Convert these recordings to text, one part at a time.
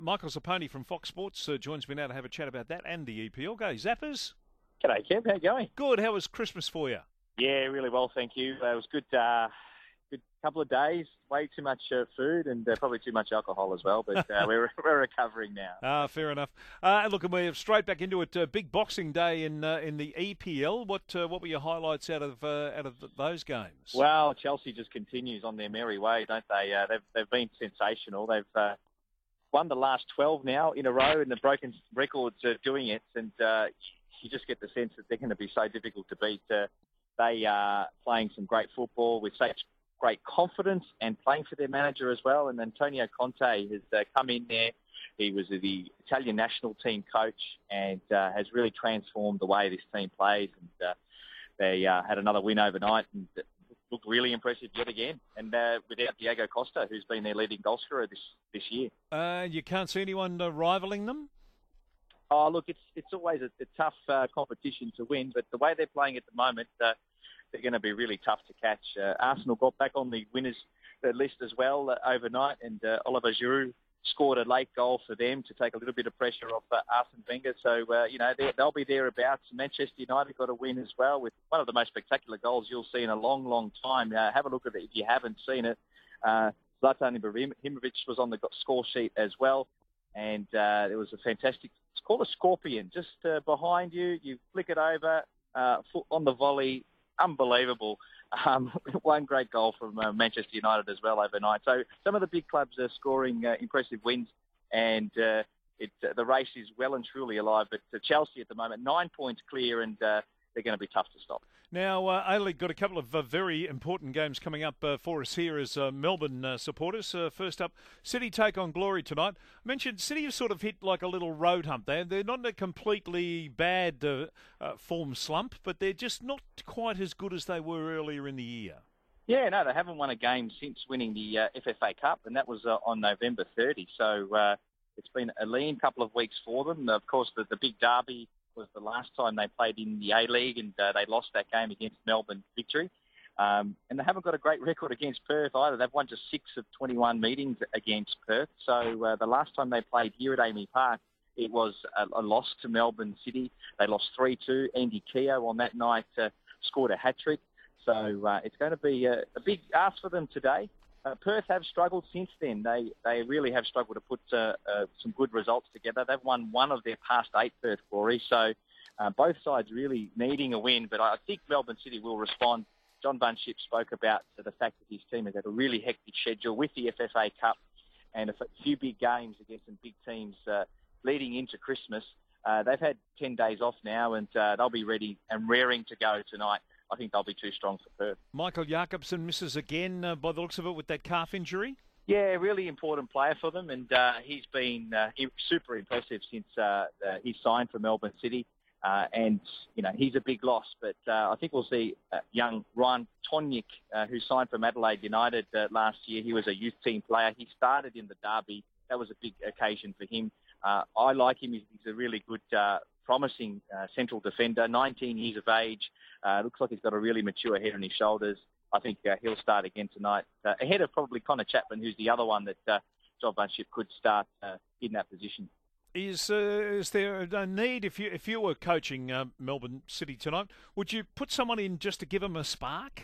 Michael Zapponi from Fox Sports joins me now to have a chat about that and the EPL. Go Zappers. G'day, Kev. How you going? Good. How was Christmas for you? Yeah, really well, thank you. It was good. Good couple of days. Way too much food and probably too much alcohol as well. But we're recovering now. Fair enough. Look, and we're straight back into it. Big Boxing Day in the EPL. What were your highlights out of those games? Well, Chelsea just continues on their merry way, don't they? They've been sensational. They've won the last 12 now in a row, and they've broken records doing it. And you just get the sense that they're going to be so difficult to beat. They are playing some great football with such great confidence and playing for their manager as well. And Antonio Conte has come in there. He was the Italian national team coach and has really transformed the way this team plays. And they had another win overnight and looked really impressive yet again. And without Diego Costa, who's been their leading goal scorer this year. You can't see anyone rivaling them? Oh, look, it's always a tough competition to win, but the way they're playing at the moment, they're going to be really tough to catch. Arsenal got back on the winners list as well overnight, and Oliver Giroud scored a late goal for them to take a little bit of pressure off Arsene Wenger. So, they'll be thereabouts. Manchester United got a win as well with one of the most spectacular goals you'll see in a long, long time. Have a look at it if you haven't seen it. Zlatan Ibrahimovic was on the score sheet as well, and it was a fantastic. It's called a scorpion, just behind you. You flick it over, foot on the volley. Unbelievable. One great goal from Manchester United as well overnight. So some of the big clubs are scoring impressive wins, and the race is well and truly alive. But Chelsea at the moment, 9 points clear, and they're going to be tough to stop. Now, A-League got a couple of very important games coming up for us here as Melbourne supporters. First up, City take on Glory tonight. I mentioned City have sort of hit like a little road hump there. They're not in a completely bad form slump, but they're just not quite as good as they were earlier in the year. Yeah, no, they haven't won a game since winning the FFA Cup, and that was on November 30. So it's been a lean couple of weeks for them. Of course, the big derby was the last time they played in the A-League, and they lost that game against Melbourne Victory. And they haven't got a great record against Perth either. They've won just 6 of 21 meetings against Perth. So the last time they played here at AAMI Park, it was a loss to Melbourne City. They lost 3-2. Andy Keogh on that night scored a hat-trick. So it's going to be a big ask for them today. Perth have struggled since then. They really have struggled to put some good results together. They've won one of their past 8 Perth Glory, so both sides really needing a win. But I think Melbourne City will respond. John Bunship spoke about the fact that his team has had a really hectic schedule with the FFA Cup and a few big games against some big teams leading into Christmas. They've had 10 days off now, and they'll be ready and raring to go tonight. I think they'll be too strong for Perth. Michael Jakobsen misses again by the looks of it with that calf injury. Yeah, really important player for them, and he's been super impressive since he signed for Melbourne City. And, he's a big loss, but I think we'll see young Ryan Tonic, who signed from Adelaide United last year. He was a youth team player. He started in the derby. That was a big occasion for him. I like him. He's a really good promising central defender, 19 years of age. Looks like he's got a really mature head on his shoulders. I think he'll start again tonight, ahead of probably Connor Chapman, who's the other one that John Bunship could start in that position. Is there a need, if you were coaching Melbourne City tonight, would you put someone in just to give them a spark?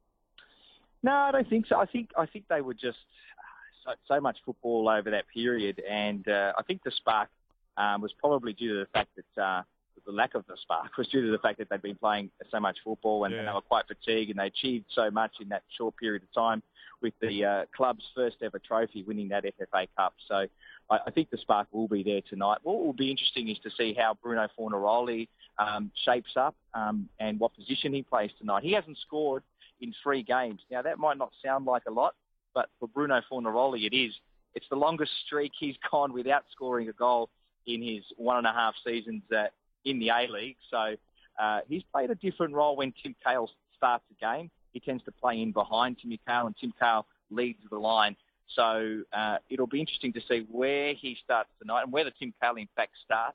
No, I don't think so. I think they were just so much football over that period, and I think the spark was probably due to the fact that the lack of the spark was due to the fact that they'd been playing so much football and they were quite fatigued, and they achieved so much in that short period of time with the club's first ever trophy, winning that FFA Cup. So I think the spark will be there tonight. What will be interesting is to see how Bruno Fornaroli shapes up and what position he plays tonight. He hasn't scored in 3 games. Now, that might not sound like a lot, but for Bruno Fornaroli, it is. It's the longest streak he's gone without scoring a goal in his 1.5 seasons in the A-League. So he's played a different role when Tim Cahill starts a game. He tends to play in behind Timmy Cahill, and Tim Cahill leads the line. So it'll be interesting to see where he starts tonight and whether Tim Cahill in fact starts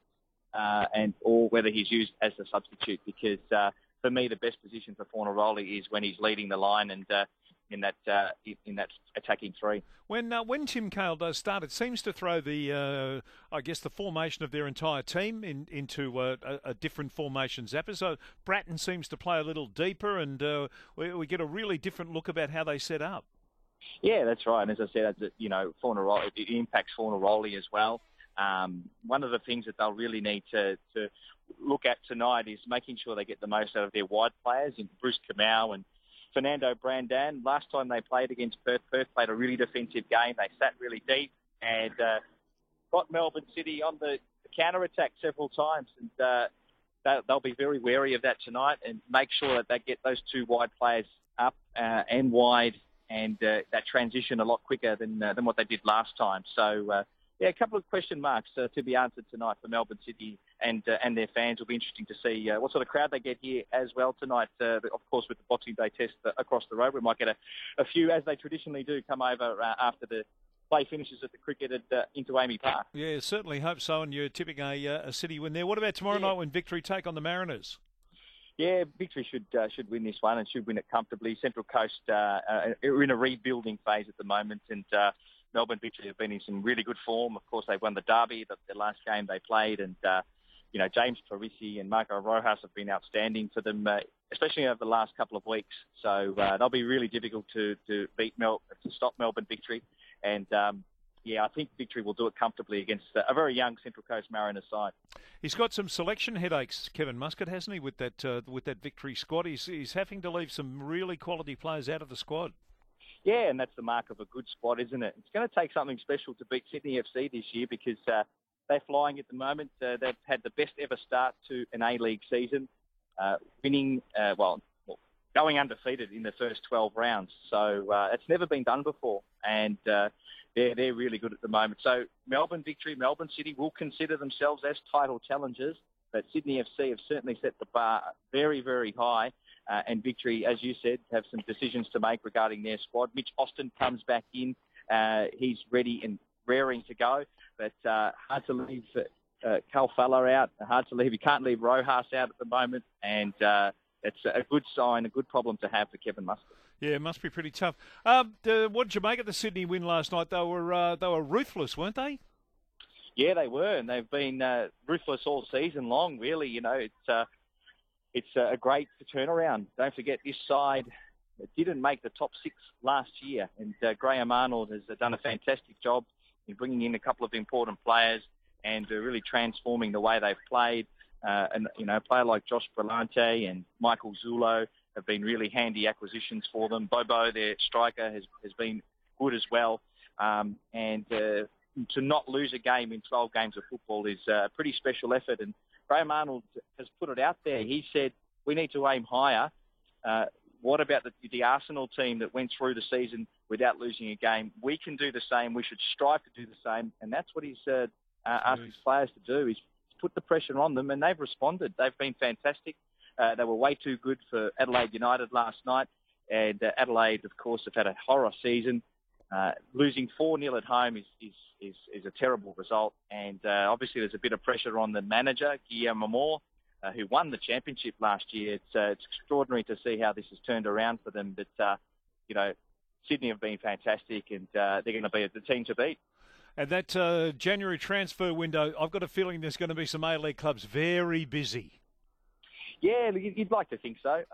or whether he's used as a substitute, because for me the best position for Fornaroli is when he's leading the line, and in that attacking three. When Tim Cahill does start, it seems to throw the formation of their entire team into a different formation. Zapper. So Bratton seems to play a little deeper, and we get a really different look about how they set up. Yeah, that's right. And as I said, Fornaroli, it impacts Fornaroli as well. One of the things that they'll really need to look at tonight is making sure they get the most out of their wide players in Bruce Kamau and Fernando Brandan. Last time they played against Perth played a really defensive game. They sat really deep and got Melbourne City on the counter-attack several times. And they'll be very wary of that tonight and make sure that they get those two wide players up and wide and that transition a lot quicker than what they did last time. So, a couple of question marks to be answered tonight for Melbourne City and their fans. Will be interesting to see what sort of crowd they get here as well tonight. Of course, with the Boxing Day test across the road, we might get a few, as they traditionally do, come over after the play finishes at the cricket into Amy Park. Yeah, certainly hope so, and you're tipping a City win there. What about tomorrow night when Victory take on the Mariners? Yeah, Victory should win this one and should win it comfortably. Central Coast are in a rebuilding phase at the moment, and Melbourne Victory have been in some really good form. Of course, they won the Derby, the last game they played, and James Torrisi and Marco Rojas have been outstanding for them, especially over the last couple of weeks. So they'll be really difficult to stop Melbourne Victory, and I think Victory will do it comfortably against a very young Central Coast Mariners side. He's got some selection headaches, Kevin Muscat, hasn't he, with that Victory squad? He's having to leave some really quality players out of the squad. Yeah, and that's the mark of a good squad, isn't it? It's going to take something special to beat Sydney FC this year because they're flying at the moment. They've had the best ever start to an A-League season, winning, going undefeated in the first 12 rounds. So it's never been done before, and they're really good at the moment. So Melbourne Victory, Melbourne City will consider themselves as title challengers, but Sydney FC have certainly set the bar very, very high. And Victory, as you said, have some decisions to make regarding their squad. Mitch Austin comes back in. He's ready and raring to go, but hard to leave Cal Fowler out. Hard to leave. You can't leave Rojas out at the moment, and it's a good sign, a good problem to have for Kevin Muscat. Yeah, it must be pretty tough. What did you make of the Sydney win last night? They were ruthless, weren't they? Yeah, they were, and they've been ruthless all season long. Really, it's a great turnaround. Don't forget, this side didn't make the top 6 last year, and Graham Arnold has done a fantastic job in bringing in a couple of important players and really transforming the way they've played. A player like Josh Brillante and Michael Zulo have been really handy acquisitions for them. Bobo, their striker, has been good as well. And to not lose a game in 12 games of football is a pretty special effort. And Graham Arnold has put it out there. He said, we need to aim higher. What about the Arsenal team that went through the season without losing a game? We can do the same. We should strive to do the same. And that's what he's asked his players to do, is put the pressure on them, and they've responded. They've been fantastic. They were way too good for Adelaide United last night. And Adelaide, of course, have had a horror season. Losing 4-0 at home is a terrible result. And obviously there's a bit of pressure on the manager, Guillermo Moore, who won the championship last year. It's extraordinary to see how this has turned around for them. But, Sydney have been fantastic, and they're going to be the team to beat. And that January transfer window, I've got a feeling there's going to be some A-League clubs very busy. Yeah, you'd like to think so.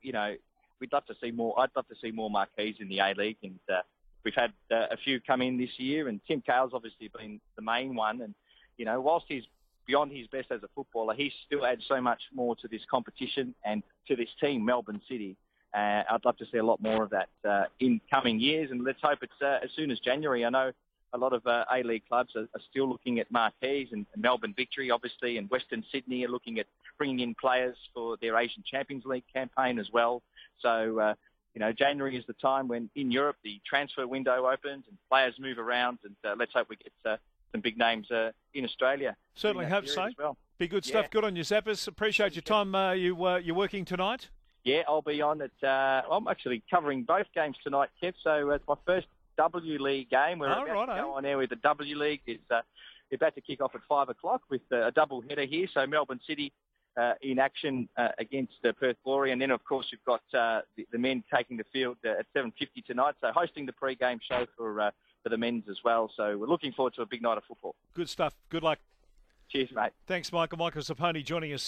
We'd love to see more. I'd love to see more marquees in the A-League, and we've had a few come in this year, and Tim Cahill's obviously been the main one. And, whilst he's beyond his best as a footballer, he still adds so much more to this competition and to this team, Melbourne City. I'd love to see a lot more of that in coming years, and let's hope it's as soon as January. I know a lot of A-League clubs are still looking at marquees, and Melbourne Victory, obviously, and Western Sydney are looking at bringing in players for their Asian Champions League campaign as well. So, January is the time when in Europe the transfer window opens and players move around, and let's hope we get some big names in Australia. Certainly hope so. Well. Be good stuff. Yeah. Good on you, Zappers. Appreciate your time. You're working tonight? Yeah, I'll be on it. I'm actually covering both games tonight, Kev. So it's my first W League game. We're about to go on air with the W League. It's about to kick off at 5 o'clock with a double header here. So Melbourne City in action against Perth Glory. And then, of course, you've got the men taking the field at 7:50 tonight. So hosting the pre-game show for the men's as well. So we're looking forward to a big night of football. Good stuff. Good luck. Cheers, mate. Thanks, Michael. Michael Saponi joining us.